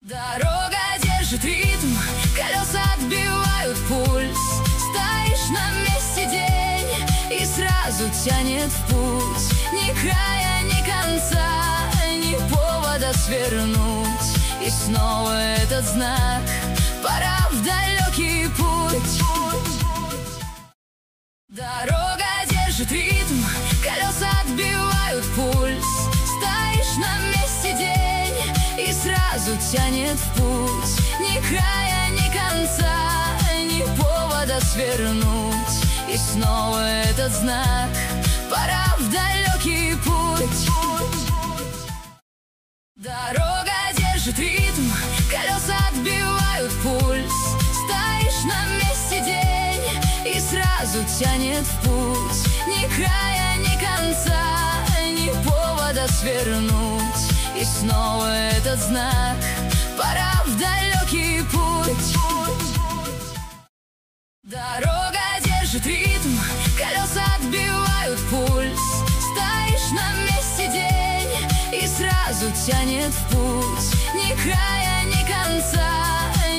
Дорога держит ритм, колеса отбивают пульс. Стоишь на месте день и сразу тянет в путь. Ни края, ни конца, ни повода свернуть. И снова этот знак, пора в далекий путь. Дорога держит ритм, колеса отбивают пульс. Стоишь на месте день и сразу тянет в путь. Ни края, ни конца, ни повода свернуть. И снова этот знак, пора в далекий путь. Дорога держит ритм, колеса отбивают пульс. Стоишь на месте день и сразу тянет в путь. Ни края, ни конца, ни повода свернуть. И снова этот знак, пора в далекий путь. Дорога держит ритм, колеса отбивают пульс. Стоишь на месте день и сразу тянет в путь. Ни края, ни конца,